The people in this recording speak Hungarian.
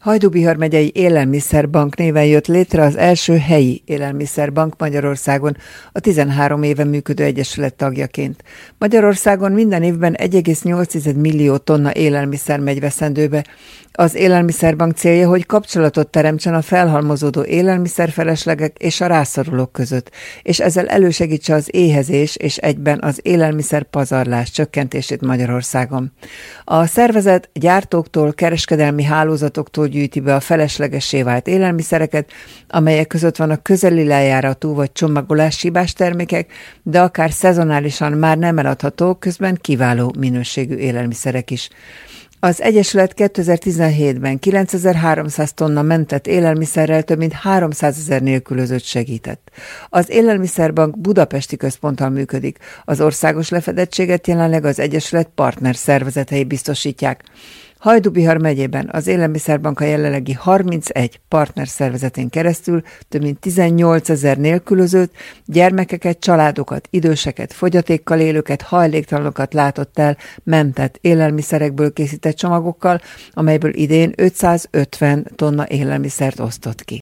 Hajdú-Bihar megyei élelmiszerbank néven jött létre az első helyi élelmiszerbank Magyarországon, a 13 éve működő egyesület tagjaként. Magyarországon minden évben 1,8 millió tonna élelmiszer megy veszendőbe. Az élelmiszerbank célja, hogy kapcsolatot teremtsen a felhalmozódó élelmiszerfeleslegek és a rászorulók között, és ezzel elősegítse az éhezés és egyben az élelmiszer pazarlás csökkentését Magyarországon. A szervezet gyártóktól, kereskedelmi hálózatoktól gyűjti be a feleslegessé vált élelmiszereket, amelyek között vannak közeli lejáratú vagy csomagolási hibás termékek, de akár szezonálisan már nem eladható, közben kiváló minőségű élelmiszerek is. Az Egyesület 2017-ben 9300 tonna mentett élelmiszerrel több mint 300 000 nélkülözőt segített. Az Élelmiszerbank budapesti központtal működik. Az országos lefedettséget jelenleg az Egyesület partner szervezetei biztosítják. Hajdú-Bihar megyében az Élelmiszerbank a jelenlegi 31 partner szervezetén keresztül több mint 18 000 nélkülözőt, gyermekeket, családokat, időseket, fogyatékkal élőket, hajléktalanokat látott el mentett élelmiszerekből készített csomagokkal, amelyből idén 550 tonna élelmiszert osztott ki.